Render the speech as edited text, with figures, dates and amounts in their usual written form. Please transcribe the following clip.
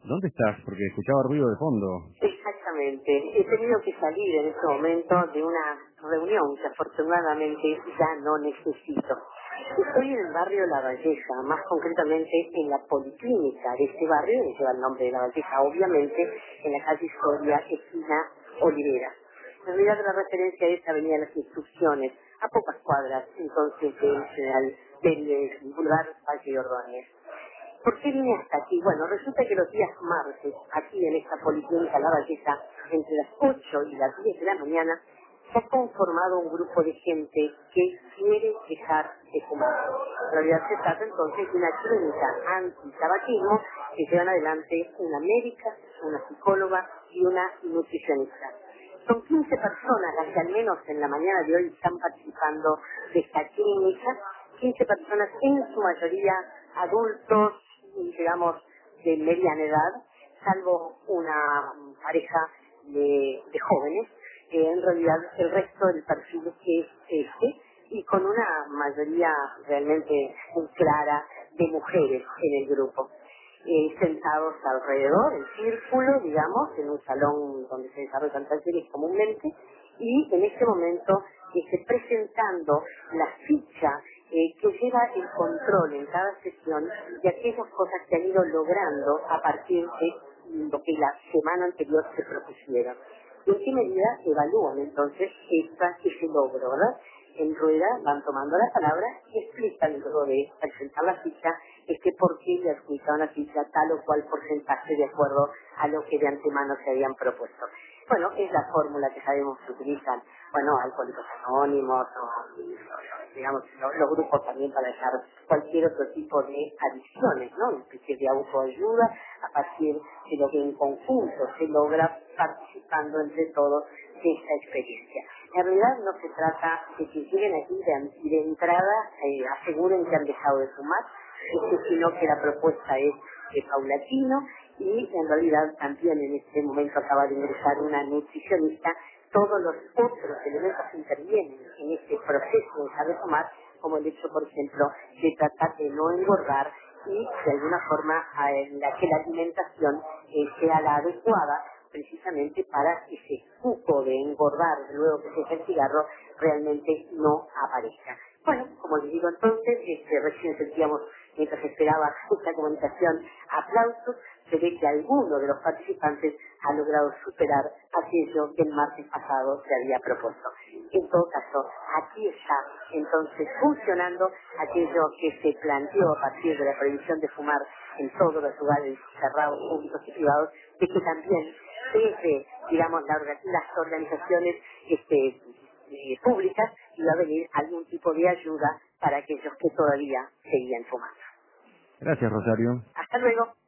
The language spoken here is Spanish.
¿Dónde estás? Porque escuchaba ruido de fondo. Exactamente. He tenido que salir en este momento de una reunión que afortunadamente ya no necesito. Estoy en el barrio La Valleja, más concretamente en la policlínica de este barrio, que lleva el nombre de La Valleja, obviamente, en la calle Soria, esquina Olivera. En realidad la referencia es Avenida Las Instrucciones, a pocas cuadras, entonces, del Boulevard Valle Ordóñez. ¿Por qué vine hasta aquí? Bueno, resulta que los días martes, aquí en esta policlínica La Valleja, entre las 8 y las 10 de la mañana, se ha conformado un grupo de gente que quiere dejar de fumar. En realidad se trata entonces de una clínica anti-tabaquismo que llevan adelante una médica, una psicóloga y una nutricionista. Son 15 personas las que al menos en la mañana de hoy están participando de esta clínica, 15 personas en su mayoría adultos, digamos, de mediana edad, salvo una pareja de jóvenes. En realidad el resto del perfil es este, y con una mayoría realmente muy clara de mujeres en el grupo. Sentados alrededor, en círculo, digamos, en un salón donde se desarrollan talleres comúnmente, y en este momento presentando la ficha que lleva el control en cada sesión de aquellas cosas que han ido logrando a partir de lo que la semana anterior se propusieron. ¿En qué medida evalúan entonces ese logro, verdad? En rueda van tomando la palabra y explican luego de presentar la ficha por qué le adjudicaron la ficha tal o cual porcentaje de acuerdo a lo que de antemano se habían propuesto. Bueno, es la fórmula que sabemos que utilizan, bueno, alcohólicos anónimos o, digamos, los grupos también para dejar cualquier otro tipo de adicciones, ¿no? Una especie de autoayuda a partir de lo que en conjunto se logra participando entre todos de esta experiencia. En realidad no se trata de que lleguen aquí de entrada, aseguren que han dejado de fumar, sino que la propuesta es paulatino, y en realidad también en este momento acaba de ingresar una nutricionista. Todos los otros elementos que intervienen en este proceso de dejar de fumar, como el hecho, por ejemplo, de tratar de no engordar y de alguna forma que la alimentación sea la adecuada precisamente para que ese cupo de engordar luego que se deja el cigarro realmente no aparezca. Bueno, como les digo entonces, recién sentíamos, mientras esperaba esta comunicación, aplausos. Se ve que alguno de los participantes ha logrado superar aquello que el martes pasado se había propuesto. En todo caso, aquí está entonces funcionando aquello que se planteó a partir de la prohibición de fumar en todos los lugares cerrados, públicos y privados, de que también desde, digamos, las organizaciones públicas iba a venir algún tipo de ayuda para aquellos que todavía seguían fumando. Gracias, Rosario. Hasta luego.